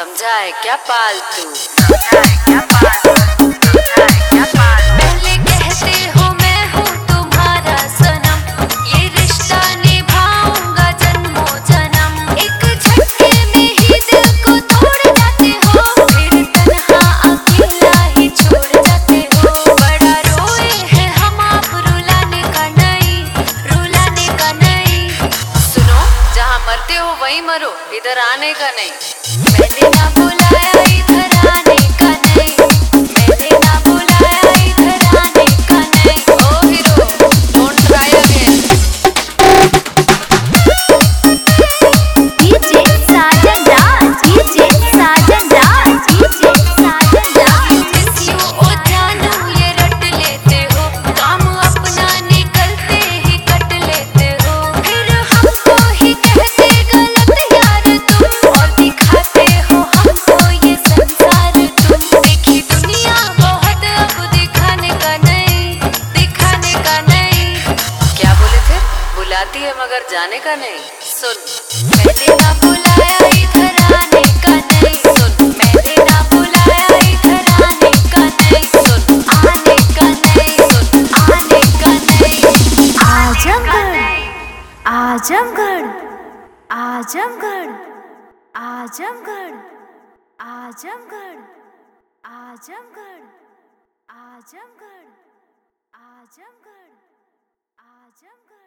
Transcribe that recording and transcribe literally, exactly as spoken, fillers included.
समझा है क्या पालतू? पहले कहते हो मैं हूँ तुम्हारा सनम, ये रिश्ता निभाऊंगा जन्मों जन्म। एक झटके में ही दिल को तोड़ जाते हो, फिर तन्हा अकेला ही छोड़ जाते हो। बड़ा रोए हैं हम आप, रुलाने का नहीं, रुलाने का नहीं। सुनो, जहाँ मरते हो वहीं मरो, इधर आने का नहीं। मैंने ना बुलाया इधर आने का नहीं, मैंने ना बुलाया इधर आने का नहीं। ओ hero, don't try again. DJ Sajan Raj, DJ Sajan Raj, DJ Sajan Raj. Miss you ओ जानू ये रट लेते हो, काम अपना निकलते ही कट लेते हो। फिर हमको ही कहते गलत यार तुम, और दिखाते हो हमको ये संसार तुम। देखी दुनिया बहुत, अब दिखाने का नहीं, दिखाने का नहीं। क्या बोले थे? बुलाती है मगर जाने का नहीं। सुन, मैंने ना बुलाया इधर आने का नहीं। सुन, मैंने ना बुलाया इधर आने का नहीं। सुन, आने का नहीं। सुन, आने का नहीं। आजमगढ़, आजमगढ़, आजमगढ़, आजमगढ़, आजमगढ़, आजमगढ़, आजमगढ़, आजमगढ़, आजमगढ़।